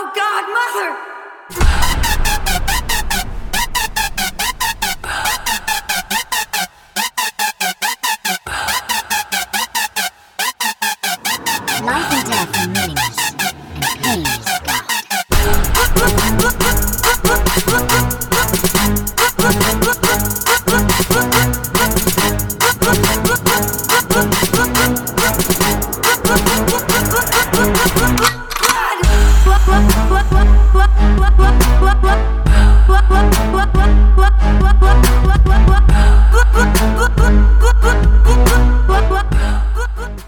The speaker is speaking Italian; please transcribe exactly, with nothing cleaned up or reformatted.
Oh God, Mother! Life and death are meaningless, and pain is God.